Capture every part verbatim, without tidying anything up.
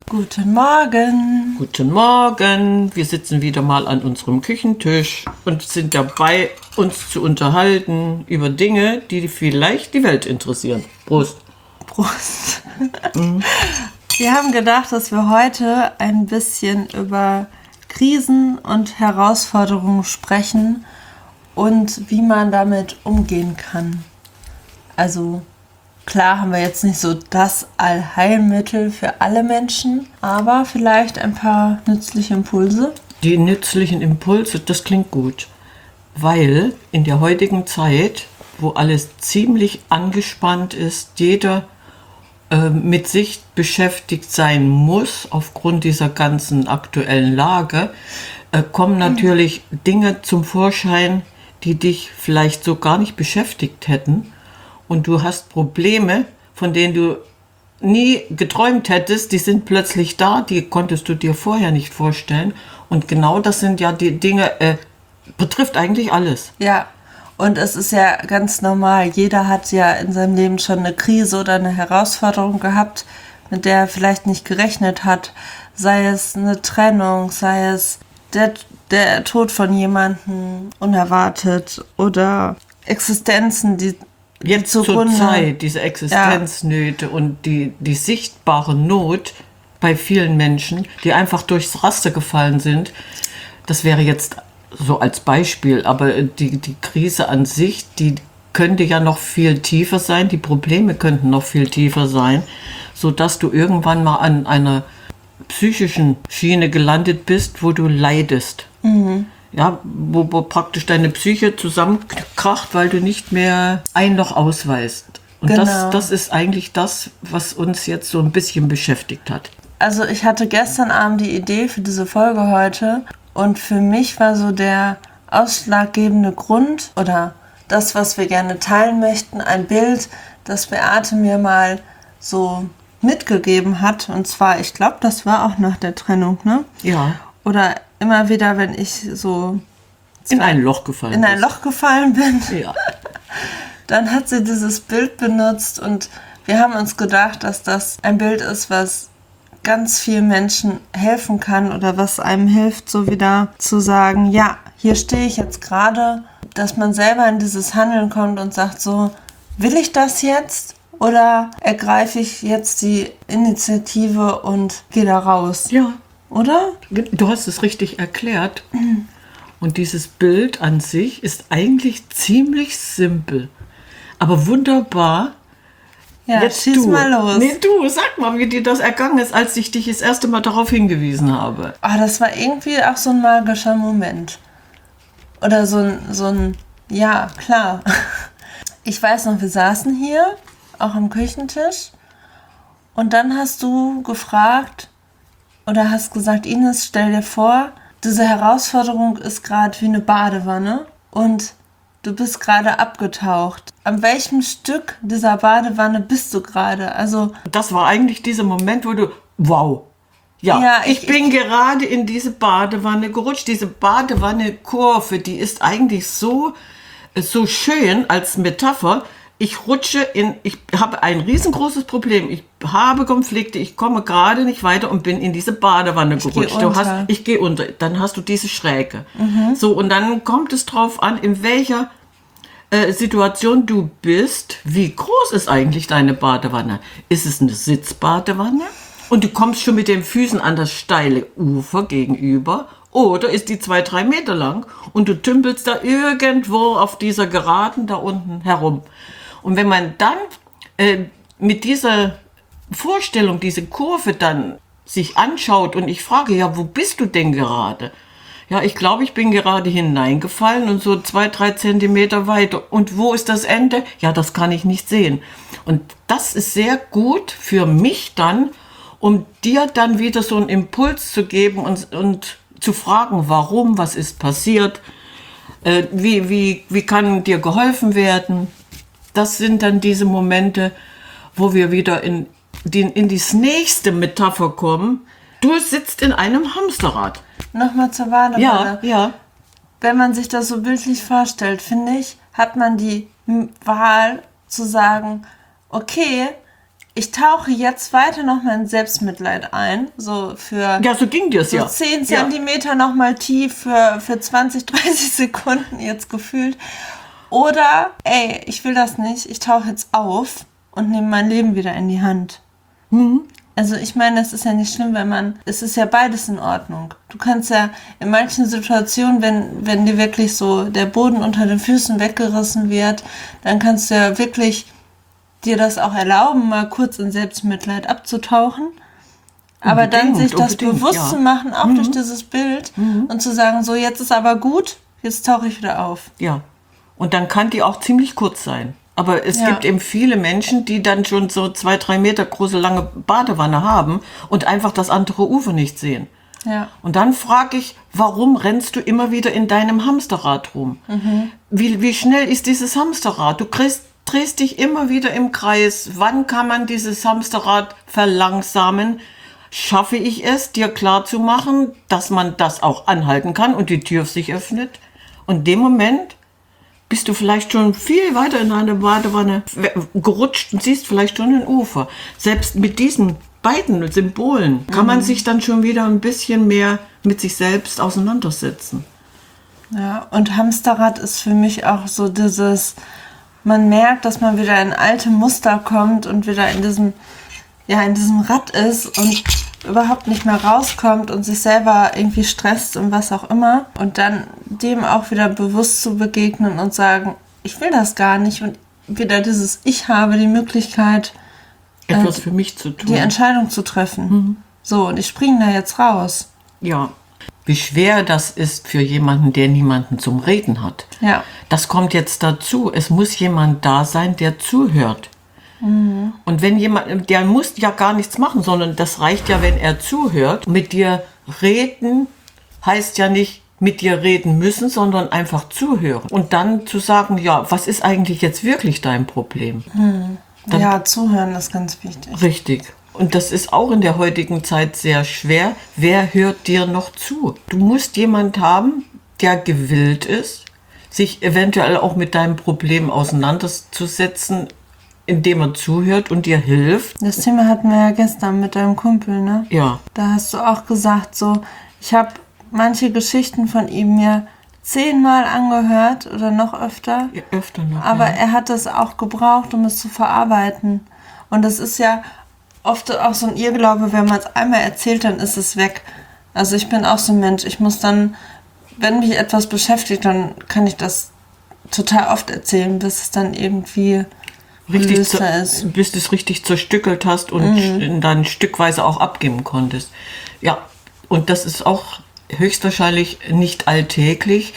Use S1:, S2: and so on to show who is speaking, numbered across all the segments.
S1: Guten Morgen.
S2: Guten Morgen. Wir sitzen wieder mal an unserem Küchentisch und sind dabei, uns zu unterhalten über Dinge, die vielleicht die Welt interessieren. Prost.
S1: Prost. Mhm. Wir haben gedacht, dass wir heute ein bisschen über Krisen und Herausforderungen sprechen und wie man damit umgehen kann. Also klar haben wir jetzt nicht so das Allheilmittel für alle Menschen, aber vielleicht ein paar nützliche Impulse.
S2: Die nützlichen Impulse, das klingt gut, weil in der heutigen Zeit, wo alles ziemlich angespannt ist, jeder äh, mit sich beschäftigt sein muss, aufgrund dieser ganzen aktuellen Lage, äh, kommen natürlich mhm. Dinge zum Vorschein, die dich vielleicht so gar nicht beschäftigt hätten. Und du hast Probleme, von denen du nie geträumt hättest, die sind plötzlich da, die konntest du dir vorher nicht vorstellen. Und genau das sind ja die Dinge, äh, betrifft eigentlich alles.
S1: Ja, und es ist ja ganz normal. Jeder hat ja in seinem Leben schon eine Krise oder eine Herausforderung gehabt, mit der er vielleicht nicht gerechnet hat. Sei es eine Trennung, sei es der, der Tod von jemandem unerwartet oder Existenzen, die
S2: Jetzt zur Zeit, diese Existenznöte ja. und die, die sichtbare Not bei vielen Menschen, die einfach durchs Raster gefallen sind, das wäre jetzt so als Beispiel, aber die, die Krise an sich, die könnte ja noch viel tiefer sein, die Probleme könnten noch viel tiefer sein, sodass du irgendwann mal an einer psychischen Schiene gelandet bist, wo du leidest. Mhm. Ja, wo, wo praktisch deine Psyche zusammenkracht, weil du nicht mehr ein noch ausweist. Und genau. das, das ist eigentlich das, was uns jetzt so ein bisschen beschäftigt hat.
S1: Also ich hatte gestern Abend die Idee für diese Folge heute und für mich war so der ausschlaggebende Grund oder das, was wir gerne teilen möchten, ein Bild, das Beate mir mal so mitgegeben hat. Und zwar, ich glaube, das war auch nach der Trennung, ne?
S2: Ja.
S1: Oder immer wieder, wenn ich so
S2: in ein Loch gefallen
S1: in ein Loch gefallen bin,
S2: ja.
S1: dann hat sie dieses Bild benutzt und wir haben uns gedacht, dass das ein Bild ist, was ganz vielen Menschen helfen kann oder was einem hilft, so wieder zu sagen, ja, hier stehe ich jetzt gerade, dass man selber in dieses Handeln kommt und sagt so, will ich das jetzt oder ergreife ich jetzt die Initiative und gehe da raus?
S2: Ja.
S1: Oder?
S2: Du hast es richtig erklärt. Und dieses Bild an sich ist eigentlich ziemlich simpel, aber wunderbar.
S1: Ja, jetzt schieß du. mal los.
S2: Nee, du, sag mal, wie dir das ergangen ist, als ich dich das erste Mal darauf hingewiesen habe.
S1: Ah, das war irgendwie auch so ein magischer Moment. Oder so ein, so ein, ja, klar. Ich weiß noch, wir saßen hier, auch am Küchentisch. Und dann hast du gefragt, oder hast gesagt, Ines, stell dir vor, diese Herausforderung ist gerade wie eine Badewanne und du bist gerade abgetaucht. An welchem Stück dieser Badewanne bist du gerade? Also
S2: das war eigentlich dieser Moment, wo du, wow, ja, ja ich, ich bin ich, gerade in diese Badewanne gerutscht. Diese Badewanne-Kurve, die ist eigentlich so, so schön als Metapher. Ich rutsche in, ich habe ein riesengroßes Problem. Ich habe Konflikte, ich komme gerade nicht weiter und bin in diese Badewanne ich gerutscht. Du hast, ich gehe unter, dann hast du diese Schräge. Mhm. So, und dann kommt es drauf an, in welcher äh, Situation du bist. Wie groß ist eigentlich deine Badewanne? Ist es eine Sitzbadewanne? Und du kommst schon mit den Füßen an das steile Ufer gegenüber? Oder ist die zwei, drei Meter lang und du tümpelst da irgendwo auf dieser Geraden da unten herum? Und wenn man dann äh, mit dieser Vorstellung, diese Kurve dann sich anschaut und ich frage, ja, wo bist du denn gerade? Ja, ich glaube, ich bin gerade hineingefallen und so zwei, drei Zentimeter weiter. Und wo ist das Ende? Ja, das kann ich nicht sehen. Und das ist sehr gut für mich dann, um dir dann wieder so einen Impuls zu geben und, und zu fragen, warum, was ist passiert, äh, wie, wie, wie kann dir geholfen werden. Das sind dann diese Momente, wo wir wieder in, die, in die nächste Metapher kommen. Du sitzt in einem Hamsterrad.
S1: Nochmal zur Badewanne.
S2: Ja, ja.
S1: Wenn man sich das so bildlich vorstellt, finde ich, hat man die Wahl zu sagen, okay, ich tauche jetzt weiter nochmal in Selbstmitleid ein, so für
S2: ja, so ging das
S1: so
S2: ja.
S1: zehn Zentimeter ja. nochmal tief für, für zwanzig, dreißig Sekunden jetzt gefühlt. Oder, ey, ich will das nicht, ich tauche jetzt auf und nehme mein Leben wieder in die Hand.
S2: Mhm.
S1: Also ich meine, es ist ja nicht schlimm, wenn man, es ist ja beides in Ordnung. Du kannst ja in manchen Situationen, wenn, wenn dir wirklich so der Boden unter den Füßen weggerissen wird, dann kannst du ja wirklich dir das auch erlauben, mal kurz in Selbstmitleid abzutauchen. Aber unbedingt, dann sich das bewusst ja. zu machen, auch mhm. durch dieses Bild mhm. und zu sagen, so jetzt ist aber gut, jetzt tauche ich wieder auf.
S2: Ja, und dann kann die auch ziemlich kurz sein. Aber es ja. gibt eben viele Menschen, die dann schon so zwei, drei Meter große lange Badewanne haben und einfach das andere Ufer nicht sehen.
S1: Ja.
S2: Und dann frage ich, warum rennst du immer wieder in deinem Hamsterrad rum?
S1: Mhm.
S2: Wie, wie schnell ist dieses Hamsterrad? Du kriegst, drehst dich immer wieder im Kreis. Wann kann man dieses Hamsterrad verlangsamen? Schaffe ich es, dir klarzumachen, dass man das auch anhalten kann und die Tür sich öffnet? Und in dem Moment bist du vielleicht schon viel weiter in eine Badewanne gerutscht und siehst vielleicht schon ein Ufer. Selbst mit diesen beiden Symbolen kann man mhm. sich dann schon wieder ein bisschen mehr mit sich selbst auseinandersetzen.
S1: Ja, und Hamsterrad ist für mich auch so dieses, man merkt, dass man wieder in alte Muster kommt und wieder in diesem, ja, in diesem Rad ist und überhaupt nicht mehr rauskommt und sich selber irgendwie stresst und was auch immer. Und dann dem auch wieder bewusst zu begegnen und sagen, ich will das gar nicht. Und wieder dieses, ich habe die Möglichkeit,
S2: etwas äh, für mich zu tun.
S1: Die Entscheidung zu treffen. Mhm. So, und ich springe da jetzt raus.
S2: Ja, wie schwer das ist für jemanden, der niemanden zum Reden hat.
S1: Ja.
S2: Das kommt jetzt dazu. Es muss jemand da sein, der zuhört.
S1: Mhm.
S2: Und wenn jemand, der muss ja gar nichts machen, sondern das reicht ja, wenn er zuhört. Mit dir reden heißt ja nicht mit dir reden müssen, sondern einfach zuhören. Und dann zu sagen, ja, was ist eigentlich jetzt wirklich dein Problem?
S1: Mhm. Ja, zuhören ist ganz wichtig.
S2: Richtig. Und das ist auch in der heutigen Zeit sehr schwer. Wer hört dir noch zu? Du musst jemand haben, der gewillt ist, sich eventuell auch mit deinem Problem auseinanderzusetzen, indem er zuhört und dir hilft.
S1: Das Thema hatten wir ja gestern mit deinem Kumpel, ne?
S2: Ja.
S1: Da hast du auch gesagt, so, ich habe manche Geschichten von ihm mir zehnmal angehört oder noch öfter.
S2: Ja, öfter noch.
S1: Aber
S2: ja.
S1: er hat das auch gebraucht, um es zu verarbeiten. Und das ist ja oft auch so ein Irrglaube, wenn man es einmal erzählt, dann ist es weg. Also ich bin auch so ein Mensch, ich muss dann, wenn mich etwas beschäftigt, dann kann ich das total oft erzählen, bis es dann irgendwie
S2: richtig zu, bis du es richtig zerstückelt hast und mhm. dann stückweise auch abgeben konntest. Ja, und das ist auch höchstwahrscheinlich nicht alltäglich,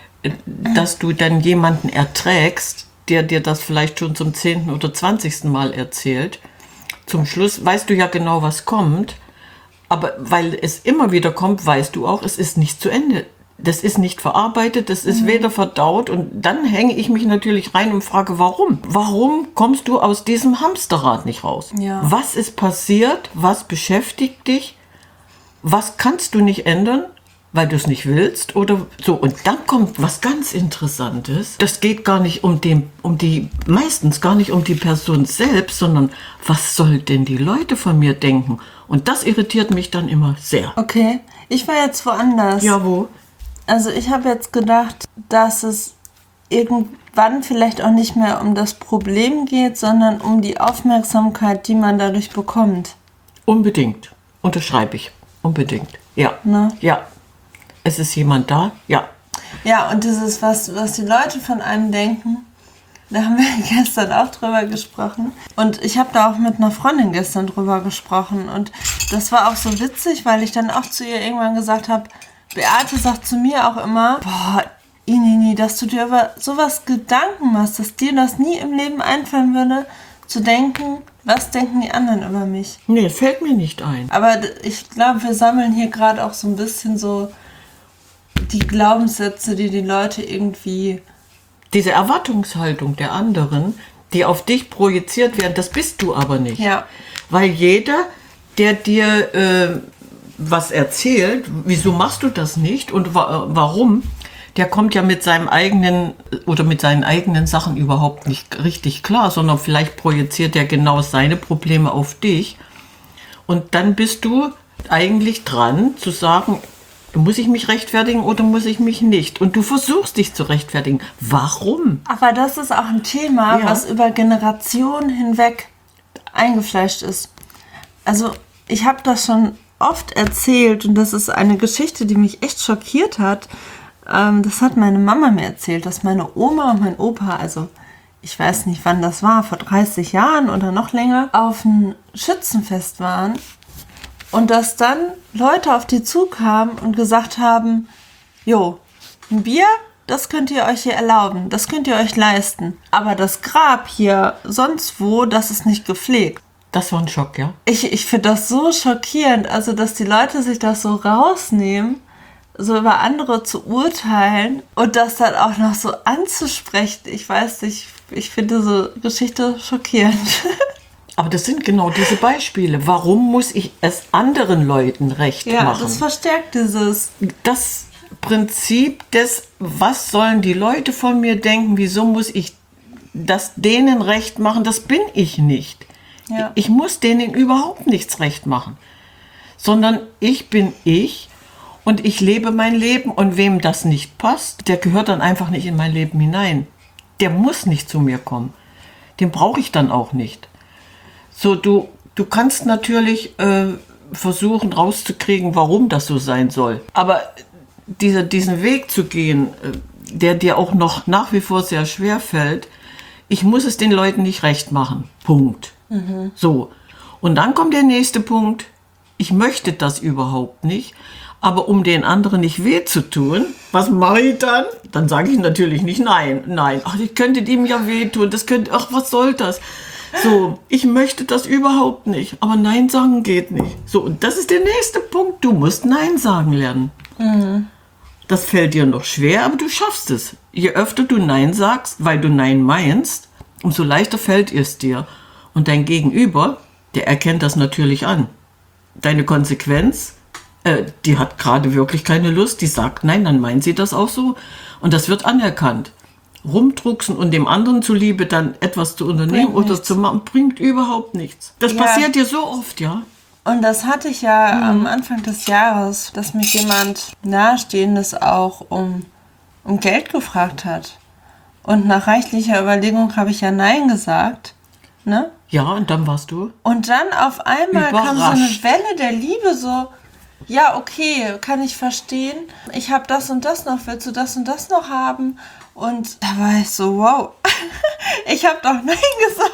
S2: dass du dann jemanden erträgst, der dir das vielleicht schon zum zehnten oder zwanzigsten Mal erzählt. Zum Schluss weißt du ja genau, was kommt, aber weil es immer wieder kommt, weißt du auch, es ist nicht zu Ende. Das ist nicht verarbeitet, das ist mhm. weder verdaut und dann hänge ich mich natürlich rein und frage, warum? Warum kommst du aus diesem Hamsterrad nicht raus?
S1: Ja.
S2: Was ist passiert? Was beschäftigt dich? Was kannst du nicht ändern, weil du es nicht willst? Oder so. Und dann kommt was ganz Interessantes. Das geht gar nicht um, den, um die, meistens gar nicht um die Person selbst, sondern was soll denn die Leute von mir denken? Und das irritiert mich dann immer sehr.
S1: Okay, ich war jetzt woanders.
S2: Ja, wo?
S1: Also ich habe jetzt gedacht, dass es irgendwann vielleicht auch nicht mehr um das Problem geht, sondern um die Aufmerksamkeit, die man dadurch bekommt.
S2: Unbedingt. Unterschreibe ich. Unbedingt. Ja.
S1: Ne?
S2: Ja. Es ist jemand da? Ja.
S1: Ja, und dieses, was, was die Leute von einem denken, da haben wir gestern auch drüber gesprochen. Und ich habe da auch mit einer Freundin gestern drüber gesprochen. Und das war auch so witzig, weil ich dann auch zu ihr irgendwann gesagt habe, Beate sagt zu mir auch immer, boah, Inini, dass du dir über sowas Gedanken machst, dass dir das nie im Leben einfallen würde, zu denken, was denken die anderen über mich?
S2: Nee, fällt mir nicht ein.
S1: Aber ich glaube, wir sammeln hier gerade auch so ein bisschen so die Glaubenssätze, die die Leute irgendwie...
S2: Diese Erwartungshaltung der anderen, die auf dich projiziert werden, das bist du aber nicht.
S1: Ja.
S2: Weil jeder, der dir... Äh, was erzählt, wieso machst du das nicht und wa- warum, der kommt ja mit seinem eigenen oder mit seinen eigenen Sachen überhaupt nicht richtig klar, sondern vielleicht projiziert er genau seine Probleme auf dich. Und dann bist du eigentlich dran zu sagen, muss ich mich rechtfertigen oder muss ich mich nicht? Und du versuchst dich zu rechtfertigen. Warum?
S1: Aber das ist auch ein Thema,
S2: Ja.
S1: was über Generationen hinweg eingefleischt ist. Also ich habe das schon oft erzählt und das ist eine Geschichte, die mich echt schockiert hat. Ähm, das hat meine Mama mir erzählt, dass meine Oma und mein Opa, also ich weiß nicht, wann das war, vor dreißig Jahren oder noch länger, auf ein Schützenfest waren und dass dann Leute auf die zukamen und gesagt haben, jo, ein Bier, das könnt ihr euch hier erlauben, das könnt ihr euch leisten. Aber das Grab hier sonst wo, das ist nicht gepflegt.
S2: Das war ein Schock, ja?
S1: Ich, ich finde das so schockierend, also dass die Leute sich das so rausnehmen, so über andere zu urteilen und das dann auch noch so anzusprechen. Ich weiß nicht, ich finde so Geschichte schockierend.
S2: Aber das sind genau diese Beispiele. Warum muss ich es anderen Leuten recht
S1: Ja,
S2: machen?
S1: das verstärkt dieses.
S2: Das Prinzip des, was sollen die Leute von mir denken, wieso muss ich das denen recht machen, das bin ich nicht.
S1: Ja.
S2: Ich muss denen überhaupt nichts recht machen, sondern ich bin ich und ich lebe mein Leben und wem das nicht passt, der gehört dann einfach nicht in mein Leben hinein. Der muss nicht zu mir kommen. Den brauche ich dann auch nicht. So, du, du kannst natürlich äh, versuchen rauszukriegen, warum das so sein soll. Aber dieser, diesen Weg zu gehen, äh, der dir auch noch nach wie vor sehr schwer fällt, ich muss es den Leuten nicht recht machen. Punkt. Mhm. So. Und dann kommt der nächste Punkt. Ich möchte das überhaupt nicht. Aber um den anderen nicht weh zu tun, was mache ich dann? Dann sage ich natürlich nicht nein. Nein, ach, ich könnte ihm ja wehtun. Das könnte, ach, was soll das? So, ich möchte das überhaupt nicht. Aber Nein sagen geht nicht. So, und das ist der nächste Punkt. Du musst Nein sagen lernen. Mhm. Das fällt dir noch schwer, aber du schaffst es. Je öfter du Nein sagst, weil du Nein meinst, umso leichter fällt es dir. Und dein Gegenüber, der erkennt das natürlich an. Deine Konsequenz, äh, die hat gerade wirklich keine Lust, die sagt Nein, dann meint sie das auch so. Und das wird anerkannt. Rumdrucksen und dem anderen zuliebe dann etwas zu unternehmen
S1: Bringt
S2: oder
S1: nichts.
S2: zu machen, bringt überhaupt nichts. Das
S1: Ja.
S2: passiert dir so oft, ja.
S1: Und das hatte ich ja mhm. am Anfang des Jahres, dass mich jemand Nahestehendes auch um, um Geld gefragt hat. Und nach reichlicher Überlegung habe ich ja Nein gesagt. Ne?
S2: Ja, und dann warst du?
S1: Und dann auf einmal kam so eine
S2: Überrascht.
S1: Welle der Liebe, so, ja, okay, kann ich verstehen. Ich habe das und das noch, willst du das und das noch haben? Und da war ich so, wow, ich habe doch Nein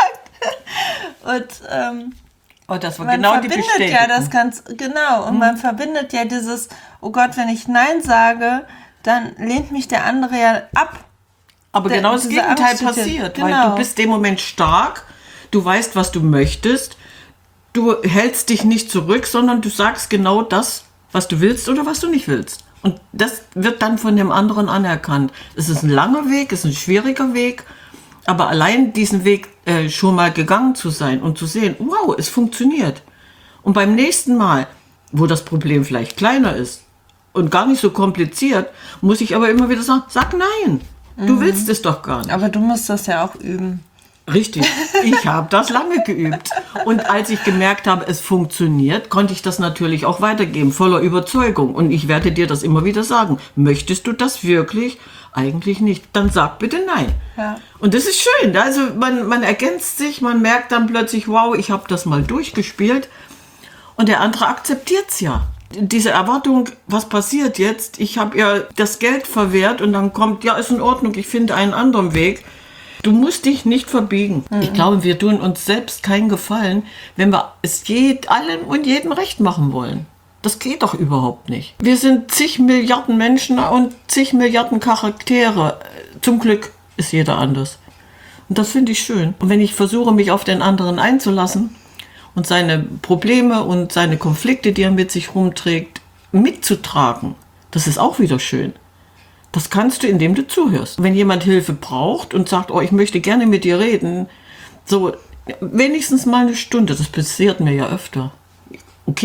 S1: gesagt. Und ähm,
S2: Oh, das war
S1: man
S2: genau die
S1: verbindet
S2: Bestätigung.
S1: ja das ganz, genau, und man verbindet ja dieses, oh Gott, wenn ich Nein sage, dann lehnt mich der andere ja ab.
S2: Aber
S1: Der-
S2: genau das
S1: diese
S2: Gegenteil
S1: Angst steht dir-
S2: passiert, weil
S1: genau.
S2: du bist im Moment stark, du weißt, was du möchtest, du hältst dich nicht zurück, sondern du sagst genau das, was du willst oder was du nicht willst. Und das wird dann von dem anderen anerkannt. Es ist ein langer Weg, es ist ein schwieriger Weg, aber allein diesen Weg äh, schon mal gegangen zu sein und zu sehen, wow, es funktioniert. Und beim nächsten Mal, wo das Problem vielleicht kleiner ist und gar nicht so kompliziert, muss ich aber immer wieder sagen, sag nein. Du willst es doch gar nicht.
S1: Aber du musst das ja auch üben.
S2: Richtig, ich habe das lange geübt. Und als ich gemerkt habe, es funktioniert, konnte ich das natürlich auch weitergeben, voller Überzeugung. Und ich werde dir das immer wieder sagen. Möchtest du das wirklich? Eigentlich nicht. Dann sag bitte nein.
S1: Ja.
S2: Und das ist schön. Also man, man ergänzt sich, man merkt dann plötzlich, wow, ich habe das mal durchgespielt. Und der andere akzeptiert es ja. Diese Erwartung, was passiert jetzt? Ich habe ja das Geld verwehrt und dann kommt, ja, ist in Ordnung, ich finde einen anderen Weg. Du musst dich nicht verbiegen. Mhm. Ich glaube, wir tun uns selbst keinen Gefallen, wenn wir es jed, allen und jedem recht machen wollen. Das geht doch überhaupt nicht. Wir sind zig Milliarden Menschen und zig Milliarden Charaktere. Zum Glück ist jeder anders. Und das finde ich schön. Und wenn ich versuche, mich auf den anderen einzulassen und seine Probleme und seine Konflikte, die er mit sich rumträgt, mitzutragen, das ist auch wieder schön. Das kannst du, indem du zuhörst. Wenn jemand Hilfe braucht und sagt, oh, ich möchte gerne mit dir reden, so wenigstens mal eine Stunde, das passiert mir ja öfter. Okay,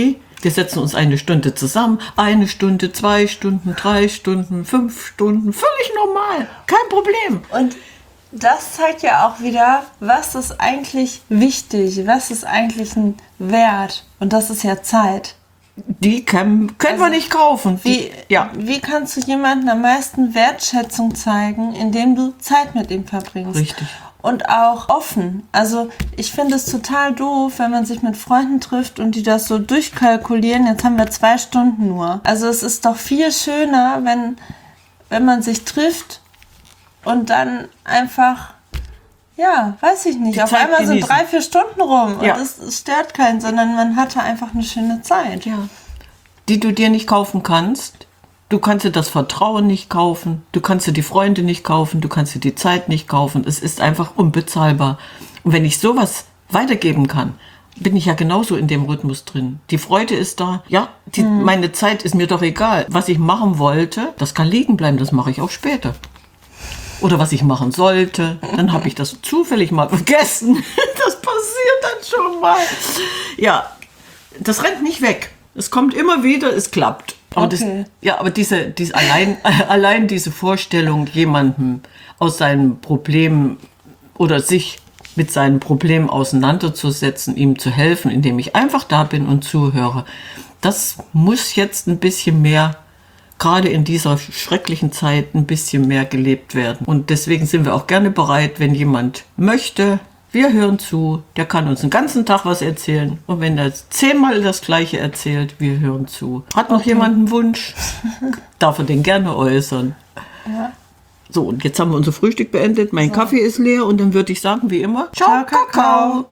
S2: Wir setzen uns eine Stunde zusammen, eine Stunde, zwei Stunden, drei Stunden, fünf Stunden, völlig normal, kein Problem.
S1: Und das zeigt ja auch wieder, was ist eigentlich wichtig, was ist eigentlich ein Wert. Und das ist ja Zeit.
S2: Die können, können also, wir nicht kaufen. Die,
S1: wie, ja. wie kannst du jemandem am meisten Wertschätzung zeigen, indem du Zeit mit ihm verbringst?
S2: Richtig.
S1: Und auch offen. Also ich finde es total doof, wenn man sich mit Freunden trifft und die das so durchkalkulieren. Jetzt haben wir zwei Stunden nur. Also es ist doch viel schöner, wenn, wenn man sich trifft und dann einfach, ja, weiß ich nicht, die auf Zeit einmal genießen. So drei, vier Stunden rum. Und ja. es, es stört keinen, sondern man hatte einfach eine schöne Zeit.
S2: Ja. Die du dir nicht kaufen kannst. Du kannst dir das Vertrauen nicht kaufen, du kannst dir die Freunde nicht kaufen, du kannst dir die Zeit nicht kaufen. Es ist einfach unbezahlbar. Und wenn ich sowas weitergeben kann, bin ich ja genauso in dem Rhythmus drin. Die Freude ist da. Ja, die, hm. meine Zeit ist mir doch egal. Was ich machen wollte, das kann liegen bleiben, das mache ich auch später. Oder was ich machen sollte, dann habe ich das zufällig mal vergessen. Das passiert dann schon mal. Ja, das rennt nicht weg. Es kommt immer wieder, es klappt. Aber, okay. das, ja, aber diese, diese allein, allein diese Vorstellung, jemandem aus seinen Problemen oder sich mit seinen Problemen auseinanderzusetzen, ihm zu helfen, indem ich einfach da bin und zuhöre, das muss jetzt ein bisschen mehr, gerade in dieser schrecklichen Zeit, ein bisschen mehr gelebt werden. Und deswegen sind wir auch gerne bereit, wenn jemand möchte, wir hören zu, der kann uns den ganzen Tag was erzählen. Und wenn er zehnmal das Gleiche erzählt, wir hören zu. Hat noch okay. jemand einen Wunsch? Darf er den gerne äußern. Ja. So, und jetzt haben wir unser Frühstück beendet. Mein so. Kaffee ist leer und dann würde ich sagen, wie immer,
S1: ciao, Kakao.